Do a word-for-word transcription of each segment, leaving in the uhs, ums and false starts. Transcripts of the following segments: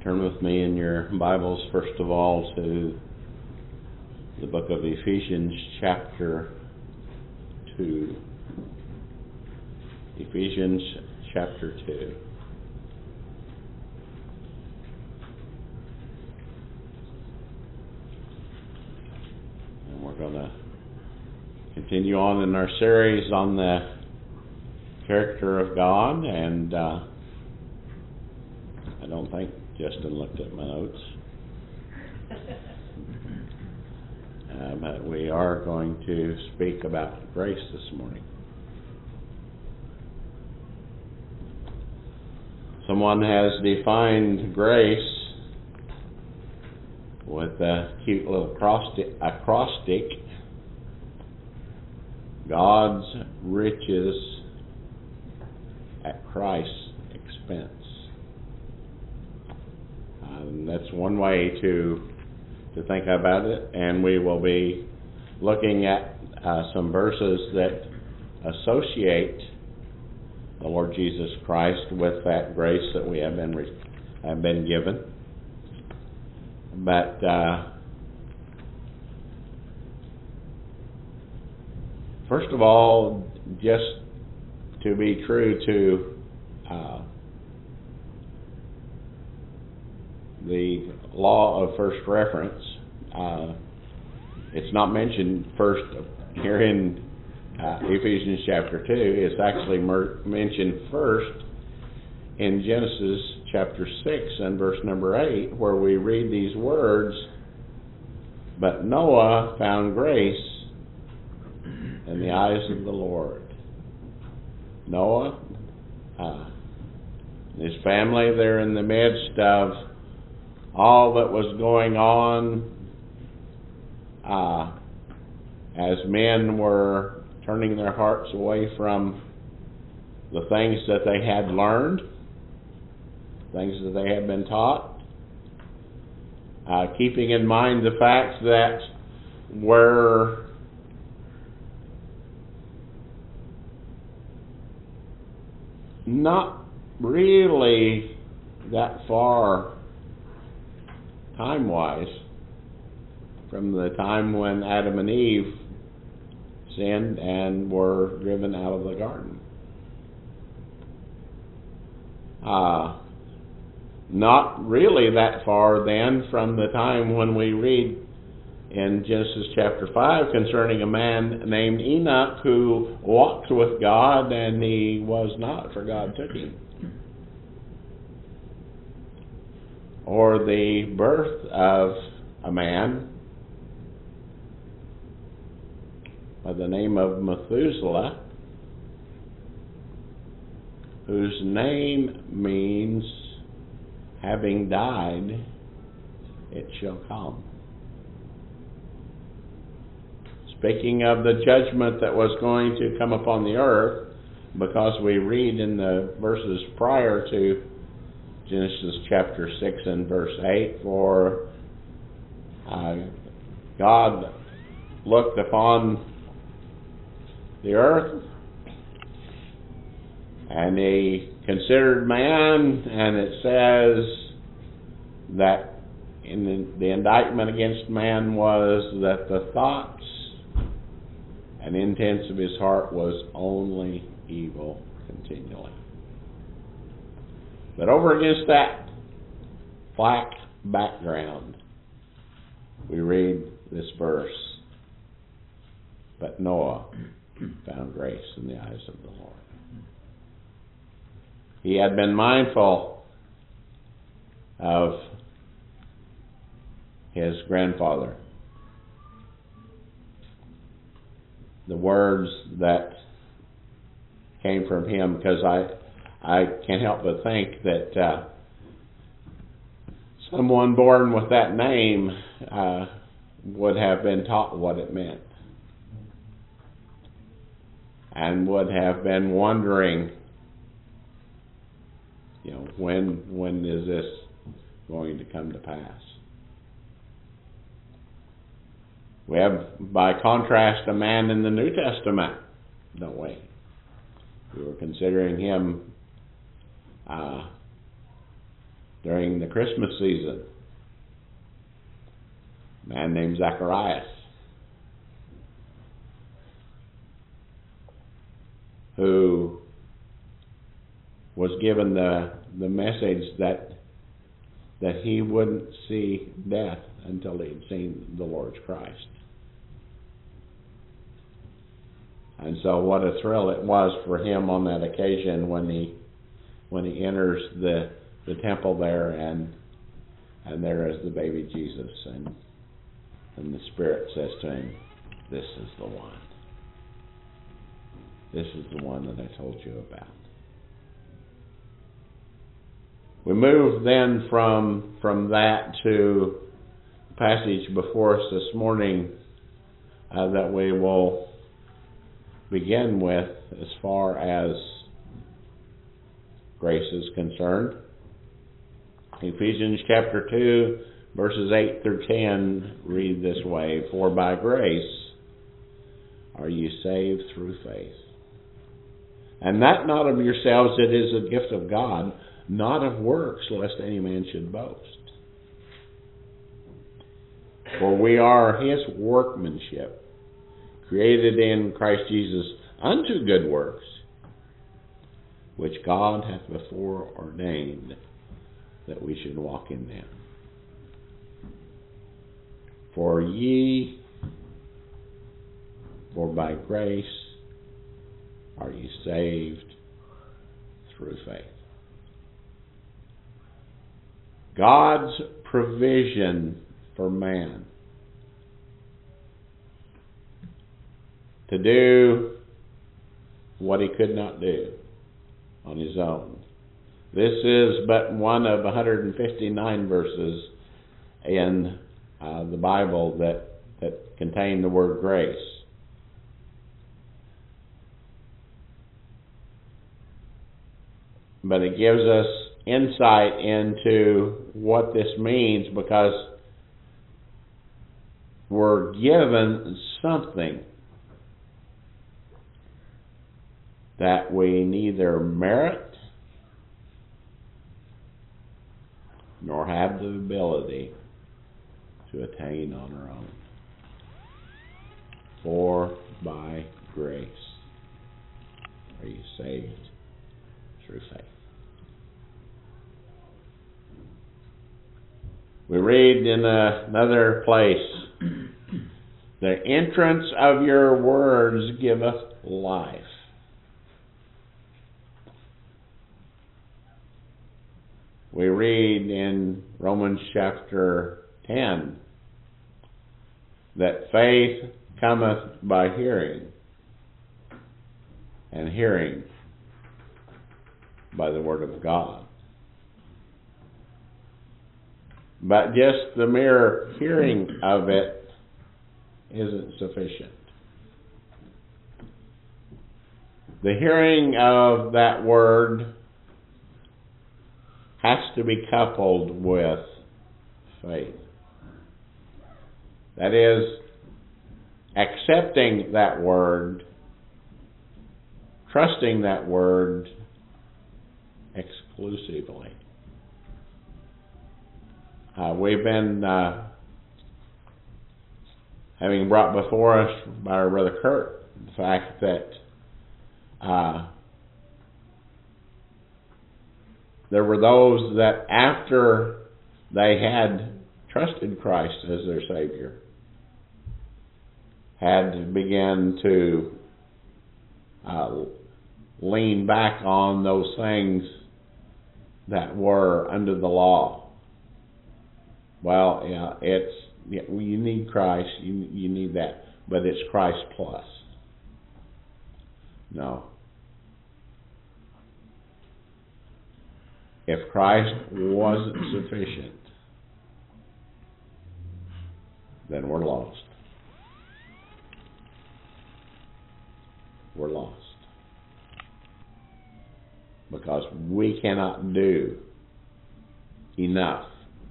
Turn with me in your Bibles, first of all, to the book of Ephesians, chapter two. Ephesians, chapter two. And we're going to continue on in our series on the character of God, and uh, I don't think Justin looked at my notes. Uh, but we are going to speak about grace this morning. Someone has defined grace with a cute little acrostic, acrostic God's riches at Christ's expense. And that's one way to to think about it, and we will be looking at uh, some verses that associate the Lord Jesus Christ with that grace that we have been re- have been given. But uh, first of all, just to be true to uh, the law of first reference, uh, it's not mentioned first here in uh, Ephesians chapter two. It's actually mer- mentioned first in Genesis chapter six and verse number eight, where we read these words, "But Noah found grace in the eyes of the Lord." Noah, uh, his family, they're in the midst of all that was going on uh, as men were turning their hearts away from the things that they had learned, things that they had been taught, uh, keeping in mind the fact that we're not really that far time-wise from the time when Adam and Eve sinned and were driven out of the garden. Uh, not really that far then from the time when we read in Genesis chapter five concerning a man named Enoch who walked with God and he was not, for God took him. Or the birth of a man by the name of Methuselah, whose name means, having died, it shall come. Speaking of the judgment that was going to come upon the earth, because we read in the verses prior to Genesis chapter six and verse eight, for uh, God looked upon the earth and he considered man, and it says that in the, the indictment against man was that the thoughts and intents of his heart was only evil continually. But over against that black background, we read this verse, "But Noah found grace in the eyes of the Lord." He had been mindful of his grandfather. The words that came from him, because I I can't help but think that uh, someone born with that name uh, would have been taught what it meant and would have been wondering, you know, when when is this going to come to pass? We have, by contrast, a man in the New Testament, don't we? We were considering him uh, during the Christmas season. A man named Zacharias, who was given the the message that that he wouldn't see death until he had seen the Lord's Christ. And so what a thrill it was for him on that occasion when he when he enters the the temple there, and and there is the baby Jesus, and and the Spirit says to him, "This is the one. This is the one that I told you about." We move then from from that to the passage before us this morning uh, that we will begin with as far as grace is concerned. Ephesians chapter two, verses eight through ten read this way: "For by grace are you saved through faith. And that not of yourselves, it is a gift of God, not of works, lest any man should boast. For we are his workmanship, created in Christ Jesus unto good works, which God hath before ordained that we should walk in them. For ye, for by grace are ye saved through faith." God's provision for man to do what he could not do on his own. This is but one of one hundred fifty-nine verses in uh, the Bible that, that contain the word grace. But it gives us insight into what this means, because we're given something that we neither merit nor have the ability to attain on our own. For by grace are you saved through faith. We read in another place, "The entrance of your words giveth life." We read in Romans chapter ten that faith cometh by hearing, and hearing by the word of God. But just the mere hearing of it isn't sufficient. The hearing of that word has to be coupled with faith. That is, accepting that word, trusting that word exclusively. Uh, we've been uh, having brought before us by our brother Kurt the fact that uh, there were those that after they had trusted Christ as their Savior had begun to uh, lean back on those things that were under the law. Well, yeah, it's yeah, you need Christ, you you need that, but it's Christ plus. No. If Christ wasn't sufficient, then we're lost. We're lost. Because we cannot do enough.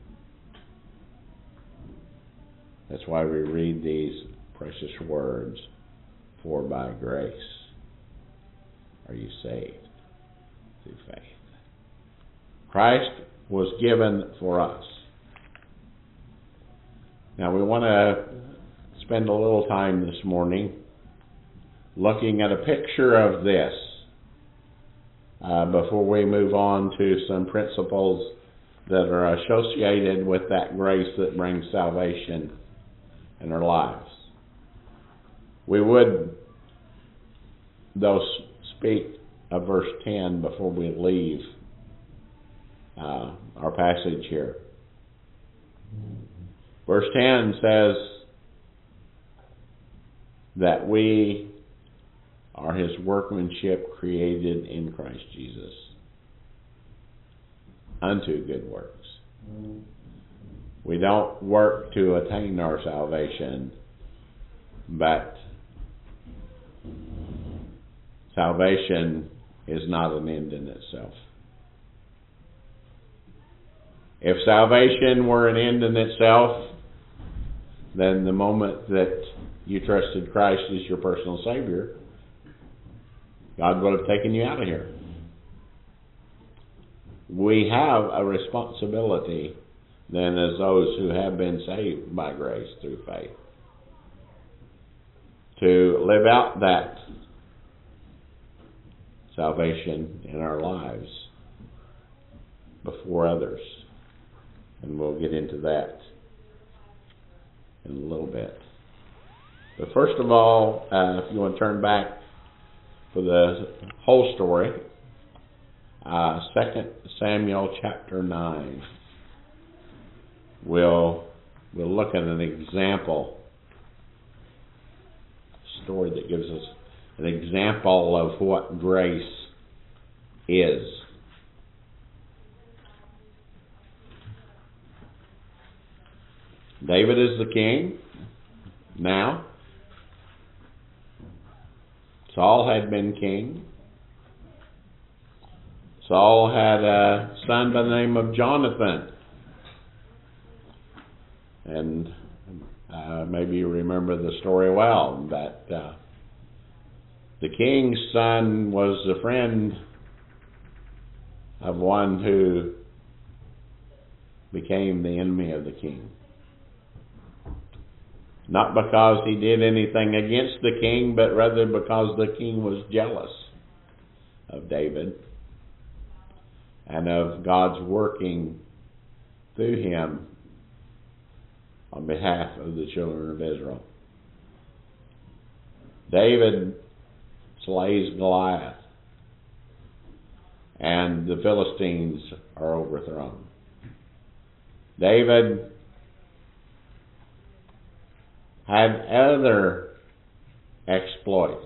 That's why we read these precious words, "For by grace are you saved through faith." Christ was given for us. Now we want to spend a little time this morning looking at a picture of this uh, before we move on to some principles that are associated with that grace that brings salvation in our lives. We would, though, speak of verse ten before we leave uh, our passage here. Verse ten says that we are His workmanship created in Christ Jesus unto good works. We don't work to attain our salvation, but salvation is not an end in itself. If salvation were an end in itself, then the moment that you trusted Christ as your personal Savior, God would have taken you out of here. We have a responsibility then as those who have been saved by grace through faith to live out that salvation in our lives before others. And we'll get into that in a little bit. But first of all, uh, if you want to turn back for the whole story, uh, Second Samuel chapter nine, we'll, we'll look at an example, story that gives us an example of what grace is. David is the king now. Saul had been king. Saul had a son by the name of Jonathan. And uh, maybe you remember the story well, that uh, the king's son was a friend of one who became the enemy of the king. Not because he did anything against the king, but rather because the king was jealous of David and of God's working through him on behalf of the children of Israel. David slays Goliath, and the Philistines are overthrown. David had other exploits,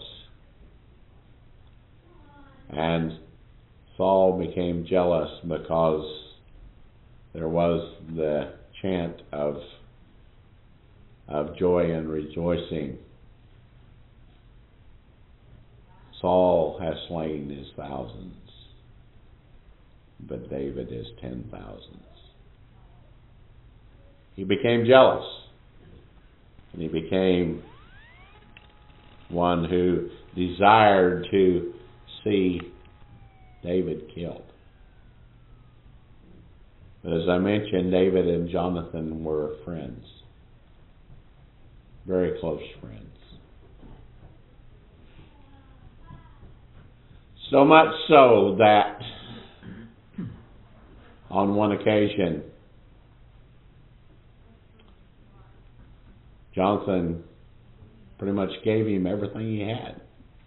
and Saul became jealous because there was the chant of of joy and rejoicing. Saul has slain his thousands, but David is ten thousands. He became jealous. And he became one who desired to see David killed. But as I mentioned, David and Jonathan were friends. Very close friends. So much so that on one occasion, Jonathan pretty much gave him everything he had.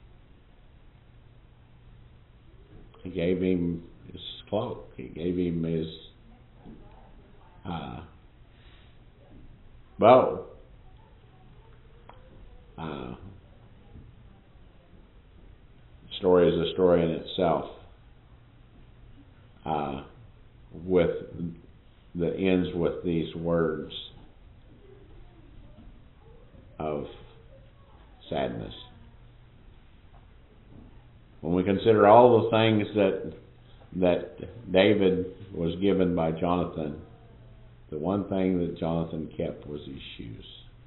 He gave him his cloak. He gave him his uh, bow. Uh, story is a story in itself. Uh, with that ends with these words of sadness. When we consider all the things that that David was given by Jonathan, the one thing that Jonathan kept was his shoes,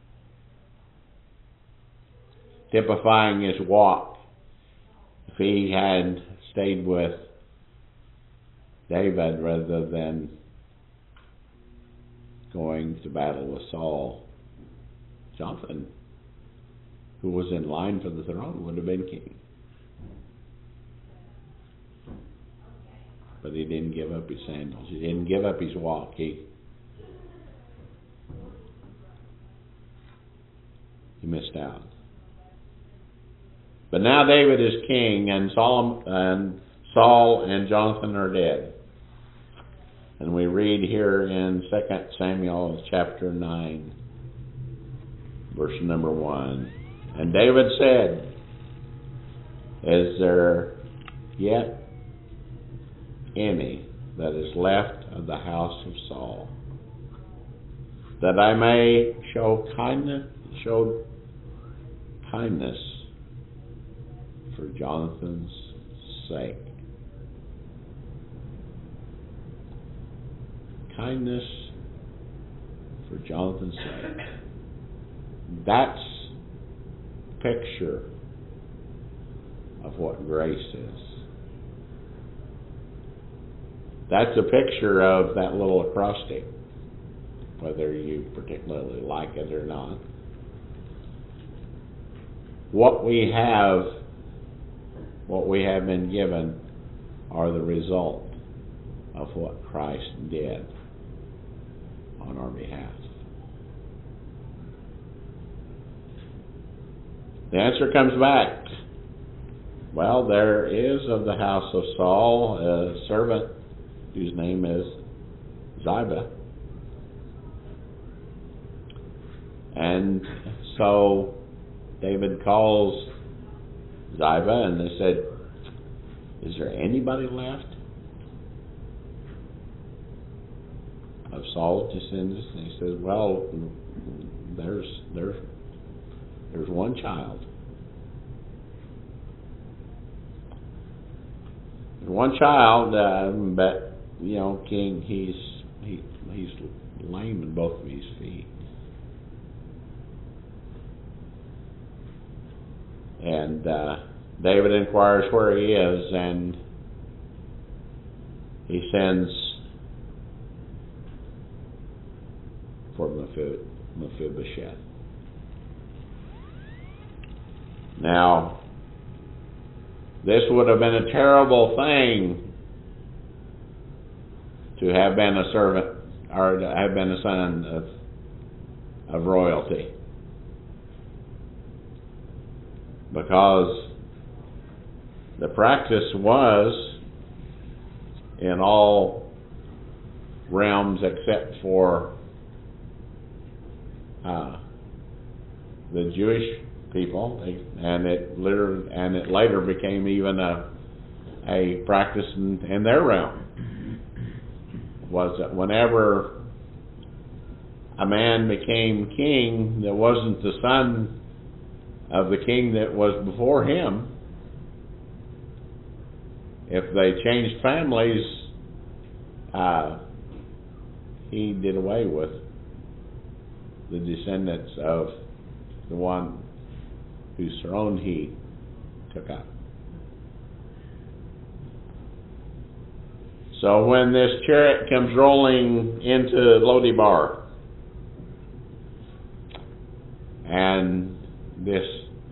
typifying his walk. If he had stayed with David rather than going to battle with Saul, Jonathan, who was in line for the throne, would have been king. But he didn't give up his sandals. He didn't give up his walk. He he missed out. But now David is king, and Saul and Saul and Jonathan are dead. And we read here in Second Samuel chapter nine, verse number one. And David said, "Is there yet any that is left of the house of Saul, that I may show kindness, show kindness for Jonathan's sake?" Kindness for Jonathan's sake. That's a picture of what grace is. That's a picture of that little acrostic, whether you particularly like it or not. What we have, what we have been given, are the result of what Christ did on our behalf. The answer comes back. Well, there is of the house of Saul a servant whose name is Ziba. And so David calls Ziba, and they said, "Is there anybody left of Saul's descendants?" And he says, "Well, there's there's there's one child. There's one child, uh, but you know, King, he's he he's lame in both of his feet." And uh, David inquires where he is, and he sends for Mephibosheth. Now, this would have been a terrible thing to have been a servant, or to have been a son of, of royalty. Because the practice was, in all realms except for uh, the Jewish people, and it literally, and it later became even a a practice in, in their realm, was that whenever a man became king that wasn't the son of the king that was before him, if they changed families, uh, he did away with the descendants of the one whose throne he took up. So when this chariot comes rolling into Lo-debar, and this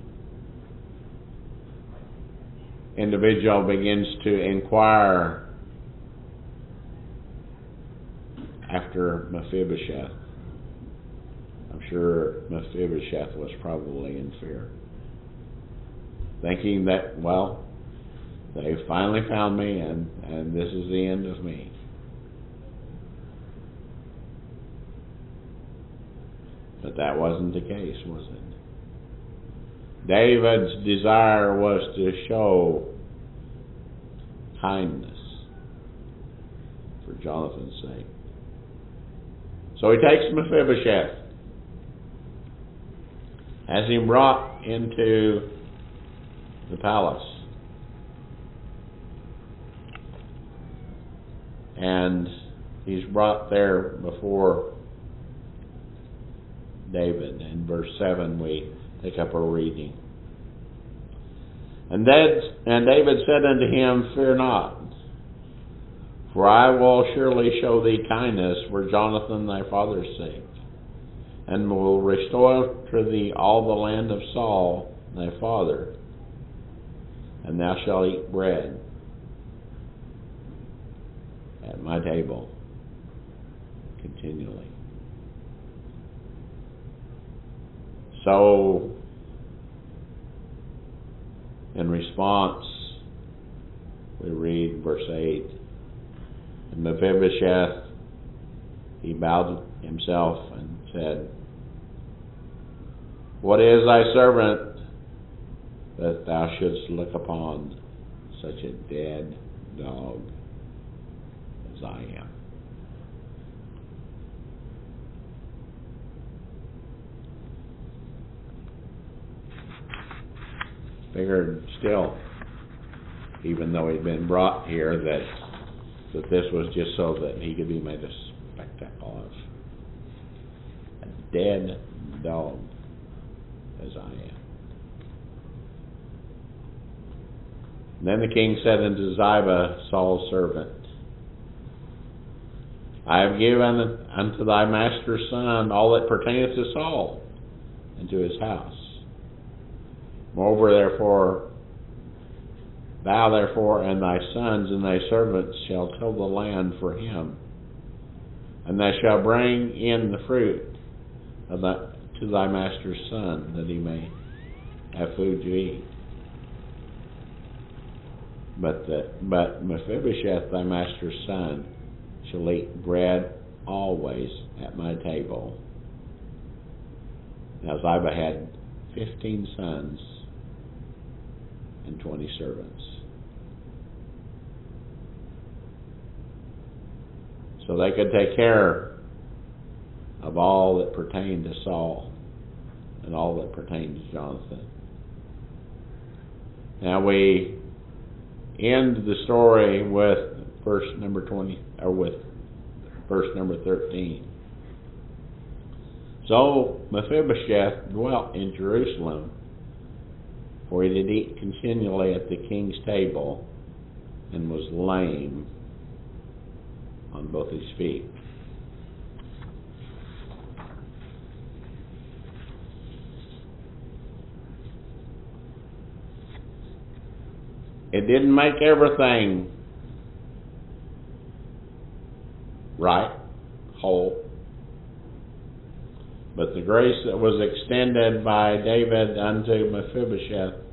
individual begins to inquire after Mephibosheth, I'm sure Mephibosheth was probably in fear, thinking that, well, they finally found me, and, and this is the end of me. But that wasn't the case, was it? David's desire was to show kindness for Jonathan's sake. So he takes Mephibosheth, has him brought into the palace, and he's brought there before David. In verse seven we take up our reading. And, and David said unto him, "Fear not, For I will surely show thee kindness for Jonathan thy father's sake, and will restore to thee all the land of Saul thy father, and thou shalt eat bread at my table continually. So, in response, we read verse eight, and Mephibosheth, he bowed himself and said, What is thy servant that thou shouldst look upon such a dead dog as I am? Figured still, even though he'd been brought here, that that this was just so that he could be made a spectacle of. A dead dog as I am. And then the king said unto Ziba, Saul's servant, I have given unto thy master's son all that pertaineth to Saul and to his house. Moreover, therefore, thou therefore and thy sons and thy servants shall till the land for him, and thou shalt bring in the fruit of thy, to thy master's son, that he may have food to eat. But the, but Mephibosheth, thy master's son, shall eat bread always at my table. Now Ziba had fifteen sons and twenty servants. So they could take care of all that pertained to Saul and all that pertained to Jonathan. Now we end the story with verse number twenty, or with verse number thirteen. So Mephibosheth dwelt in Jerusalem, for he did eat continually at the king's table, and was lame on both his feet. It didn't make everything right, whole, but the grace that was extended by David unto Mephibosheth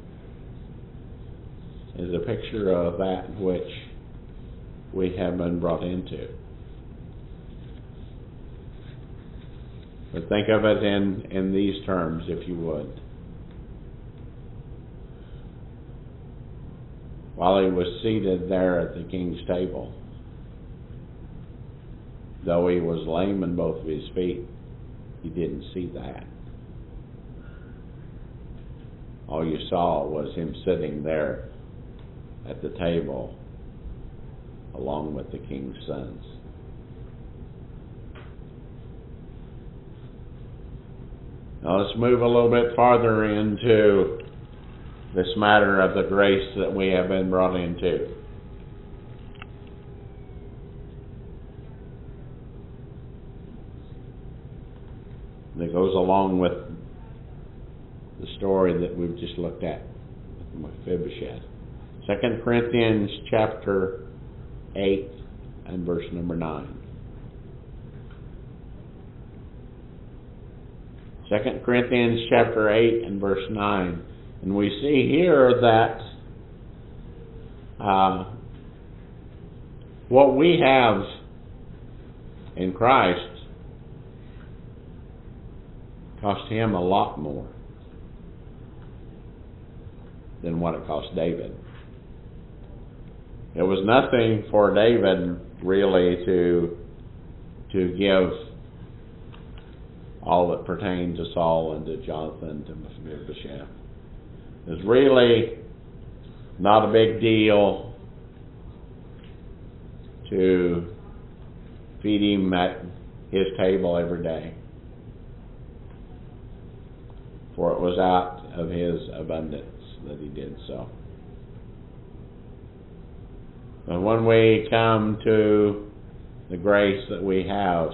is a picture of that which we have been brought into. But think of it in, in these terms, if you would. While he was seated there at the king's table, though he was lame in both of his feet, he didn't see that. All you saw was him sitting there at the table along with the king's sons. Now let's move a little bit farther into this matter of the grace that we have been brought into. That goes along with the story that we've just looked at with Mephibosheth. Second Corinthians chapter eight and verse number nine. Second Corinthians chapter eight and verse nine. And we see here that uh, what we have in Christ cost him a lot more than what it cost David. It was nothing for David really to to give all that pertained to Saul and to Jonathan, to Mephibosheth. It was really not a big deal to feed him at his table every day, for it was out of his abundance that he did so. But when we come to the grace that we have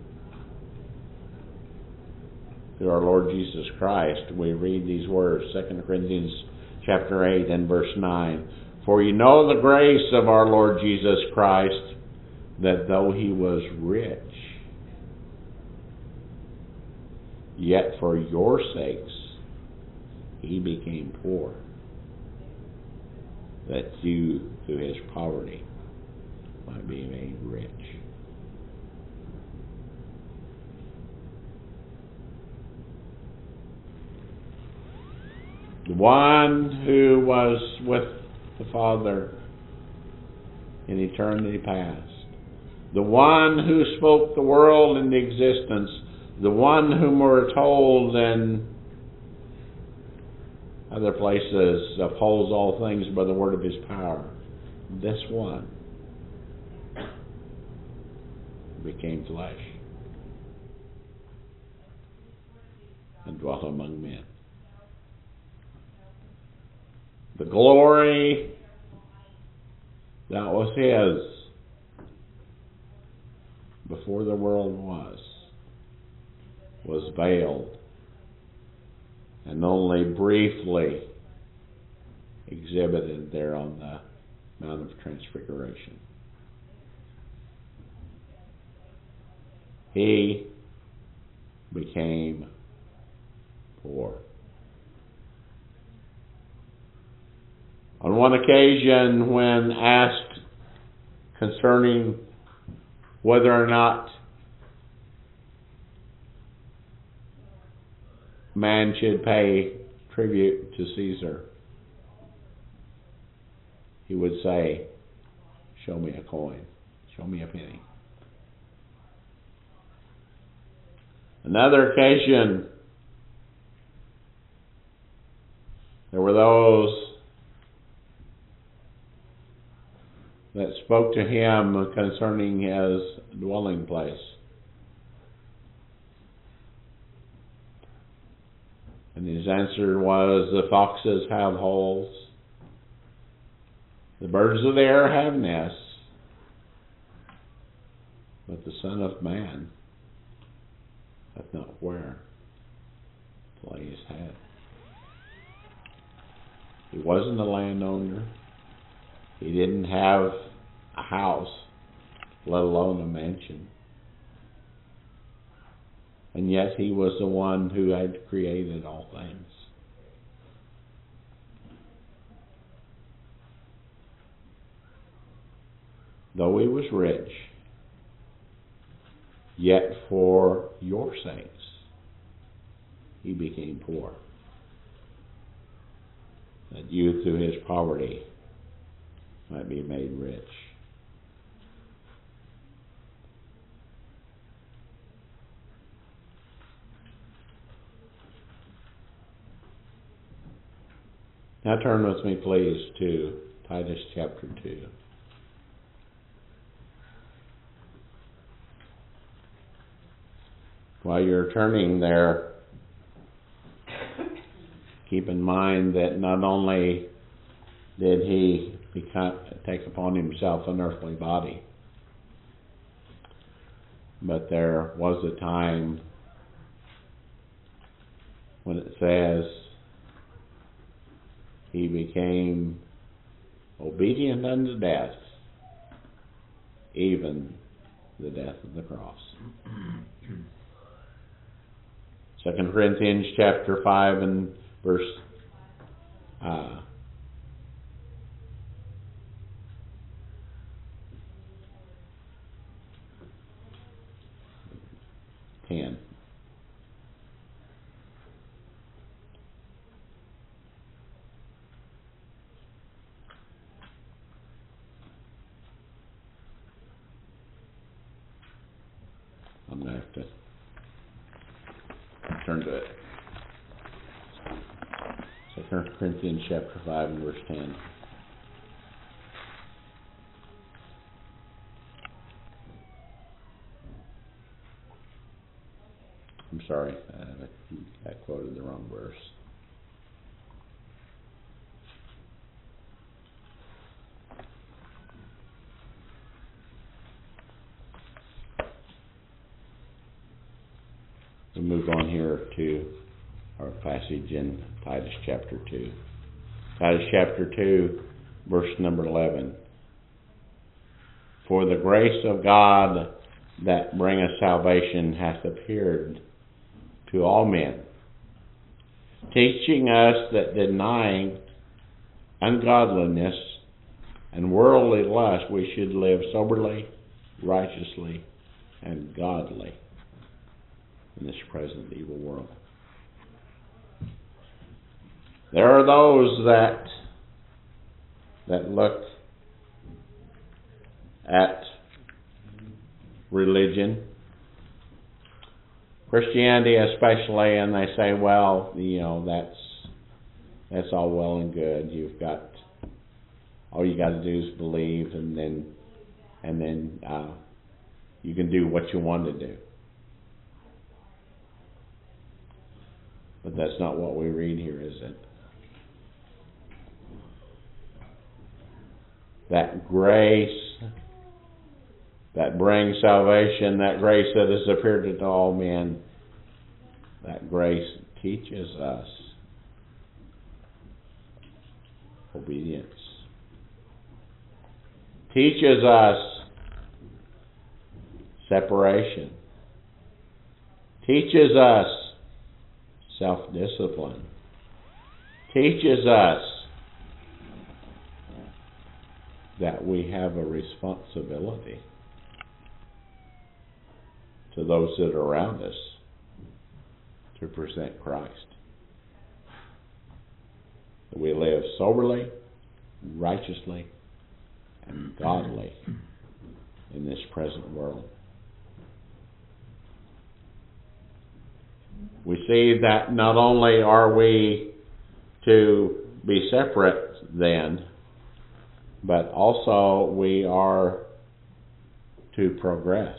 through our Lord Jesus Christ, we read these words, Second Corinthians chapter eight and verse nine. For you know the grace of our Lord Jesus Christ, that though he was rich, yet for your sakes he became poor, that you through his poverty might be made rich. The one who was with the Father in eternity past, the one who spoke the world into existence, the one whom we're told in other places upholds all things by the word of his power, this one became flesh and dwelt among men. The glory that was his before the world was, was veiled and only briefly exhibited there on the Mount of Transfiguration. He became poor. On one occasion, when asked concerning whether or not man should pay tribute to Caesar, he would say, show me a coin, show me a penny. Another occasion, there were those that spoke to him concerning his dwelling place. And his answer was, the foxes have holes, the birds of the air have nests, but the Son of Man hath not where to lay his head. He wasn't a landowner. He didn't have a house, let alone a mansion. And yet he was the one who had created all things. Though he was rich, yet for your sakes he became poor, that you through his poverty might be made rich. Now turn with me, please, to Titus chapter two. While you're turning there, keep in mind that not only did he become, take upon himself an earthly body, but there was a time when it says he became obedient unto death, even the death of the cross. Second Corinthians chapter five and verse uh, ten. I'm going to have to turn to it. Second Corinthians chapter five and verse ten. I'm sorry, I, I quoted the wrong verse. move on here to our passage in Titus chapter two. Titus chapter two, verse number eleven. For the grace of God that bringeth salvation hath appeared to all men, teaching us that denying ungodliness and worldly lust, we should live soberly, righteously, and godly in this present evil world. There are those that that look at religion, Christianity especially, and they say, well, you know, that's that's all well and good. You've got all you got to do is believe, and then and then uh, you can do what you want to do. But that's not what we read here, is it? That grace that brings salvation, that grace that has appeared to all men, that grace teaches us obedience. Teaches us separation. Teaches us self-discipline. Teaches us that we have a responsibility to those that are around us to present Christ. That we live soberly, righteously, and godly in this present world. We see that not only are we to be separate then, but also we are to progress.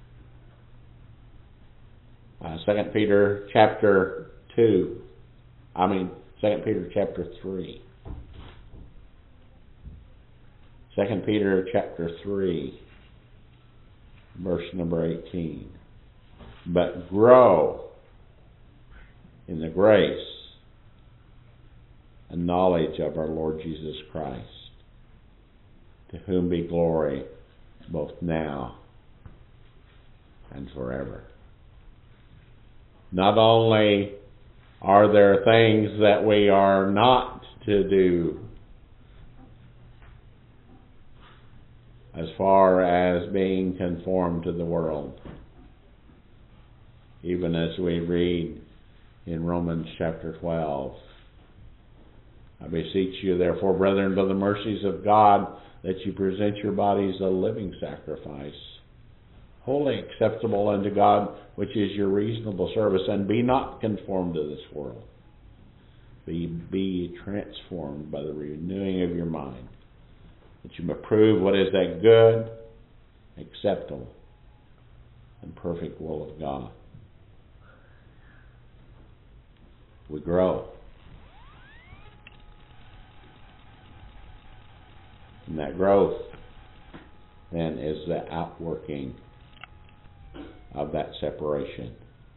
Uh, Second Peter chapter two, I mean Second Peter chapter three. Second Peter chapter three, verse number eighteen. But grow in the grace and knowledge of our Lord Jesus Christ, to whom be glory both now and forever. Not only are there things that we are not to do as far as being conformed to the world, even as we read in Romans chapter twelve. I beseech you, therefore, brethren, by the mercies of God, that you present your bodies a living sacrifice, wholly acceptable unto God, which is your reasonable service, and be not conformed to this world. Be, be transformed by the renewing of your mind, that you may prove what is that good, acceptable, and perfect will of God. We grow. And that growth then is the outworking of that separation.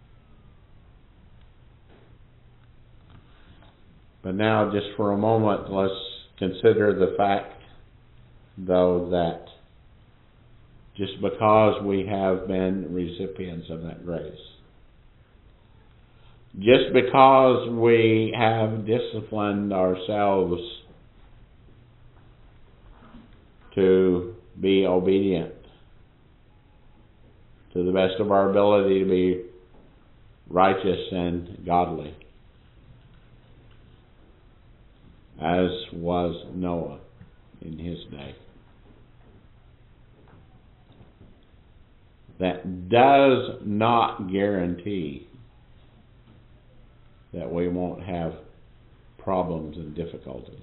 But now, just for a moment, let's consider the fact, though, that just because we have been recipients of that grace, just because we have disciplined ourselves to be obedient to the best of our ability, to be righteous and godly, as was Noah in his day, that does not guarantee that we won't have problems and difficulties.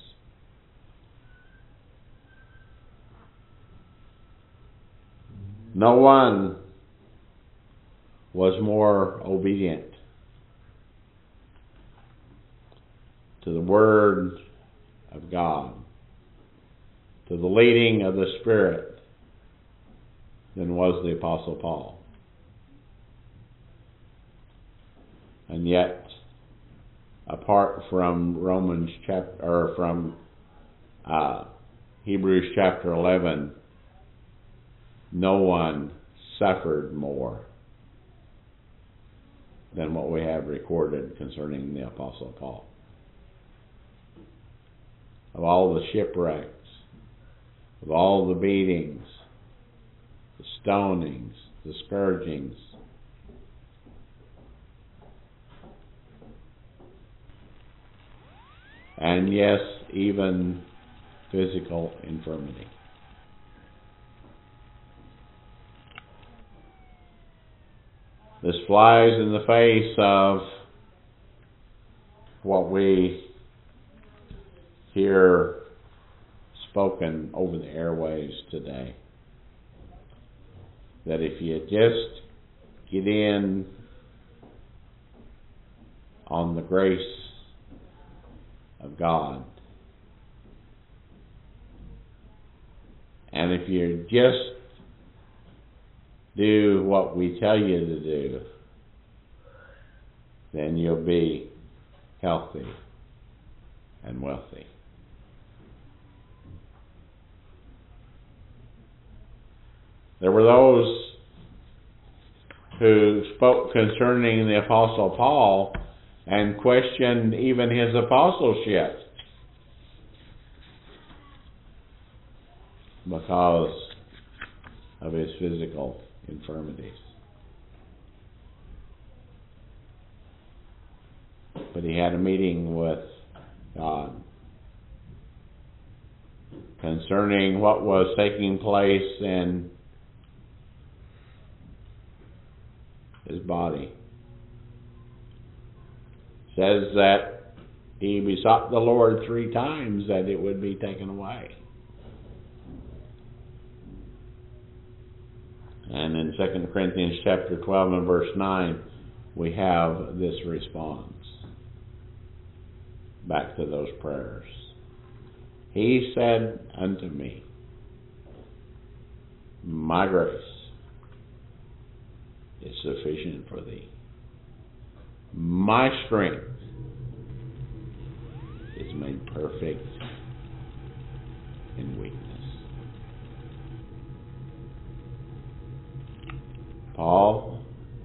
No one was more obedient to the Word of God, to the leading of the Spirit, than was the Apostle Paul. And yet, apart from Romans chapter, or from uh, Hebrews chapter eleven, no one suffered more than what we have recorded concerning the Apostle Paul. Of all the shipwrecks, of all the beatings, the stonings, the scourgings, and yes, even physical infirmity. This flies in the face of what we hear spoken over the airwaves today. That if you just get in on the grace of God, and if you just do what we tell you to do, then you'll be healthy and wealthy. There were those who spoke concerning the Apostle Paul and questioned even his apostleship because of his physical infirmities. But he had a meeting with God concerning what was taking place in his body. It says that he besought the Lord three times that it would be taken away. And in Second Corinthians chapter twelve and verse nine, we have this response back to those prayers. He said unto me, my grace is sufficient for thee. My strength is made perfect in weakness. Paul,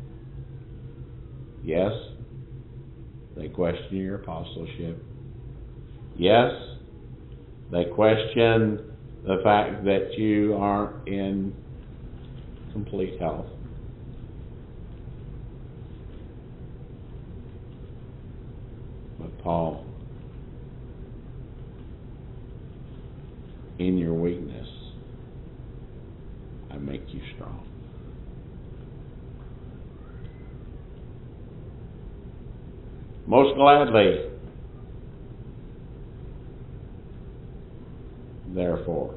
yes, they question your apostleship. Yes, they question the fact that you aren't in complete health. But Paul, in your weakness, I make you strong. Most gladly, therefore,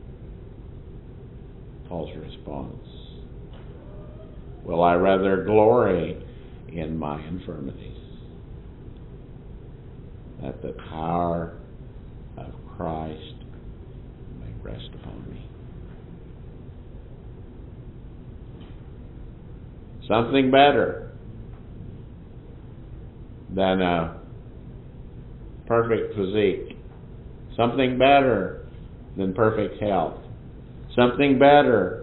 Paul's response, will I rather glory in my infirmities, that the power of Christ may rest upon me. Something better than a perfect physique. Something better than perfect health. Something better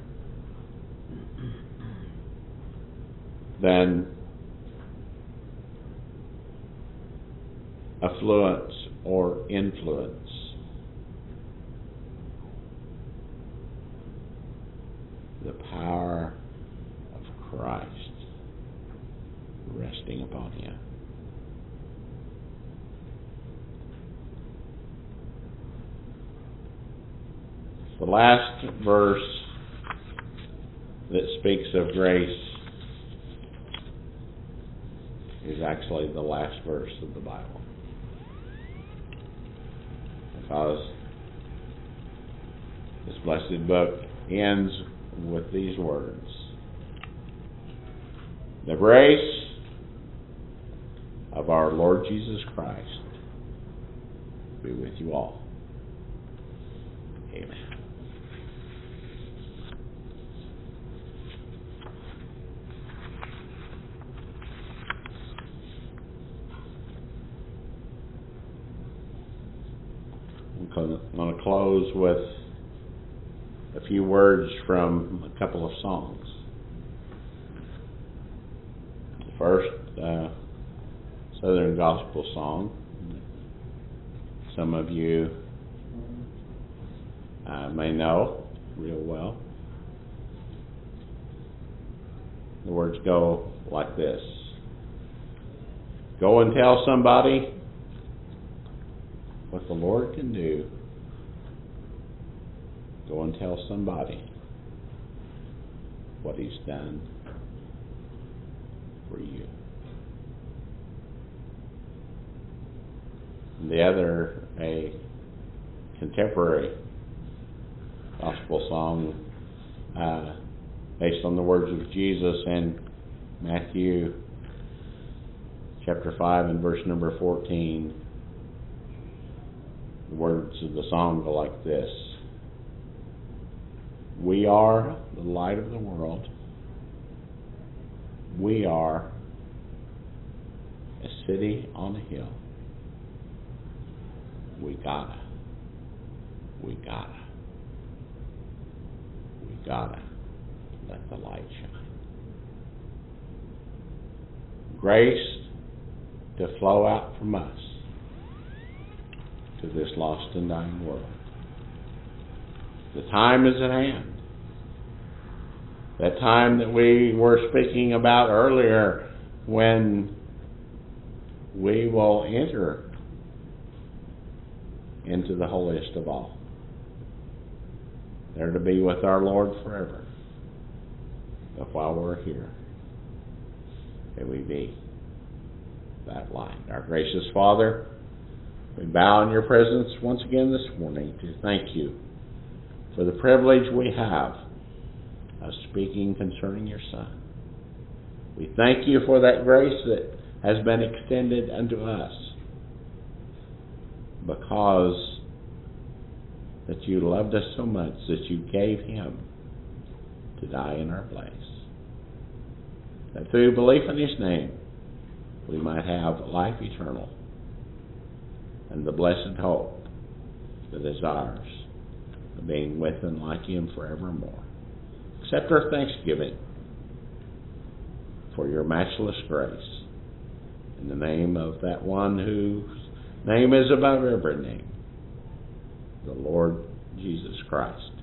than affluence or influence. The power of Christ resting upon you. The last verse that speaks of grace is actually the last verse of the Bible. Because this blessed book ends with these words. The grace of our Lord Jesus Christ be with you all. Amen. I'm going to close with a few words from a couple of songs. The first, uh, Southern Gospel song. Some of you uh, may know real well. The words go like this. Go and tell somebody what the Lord can do. Go and tell somebody what He's done for you. And the other, a contemporary gospel song uh, based on the words of Jesus in Matthew chapter five and verse number fourteen. The words of the song go like this. We are the light of the world. We are a city on a hill. We gotta, we gotta, we gotta let the light shine. Grace to flow out from us to this lost and dying world. The time is at hand. That time that we were speaking about earlier, when we will enter into the holiest of all. There to be with our Lord forever. But while we're here, may we be that light. Our gracious Father, we bow in your presence once again this morning to thank you for the privilege we have of speaking concerning your Son. We thank you for that grace that has been extended unto us, because that you loved us so much that you gave Him to die in our place. That through belief in His name, we might have life eternal and the blessed hope that is ours of being with and like Him forevermore. Accept our thanksgiving for your matchless grace in the name of that one whose name is above every name, the Lord Jesus Christ.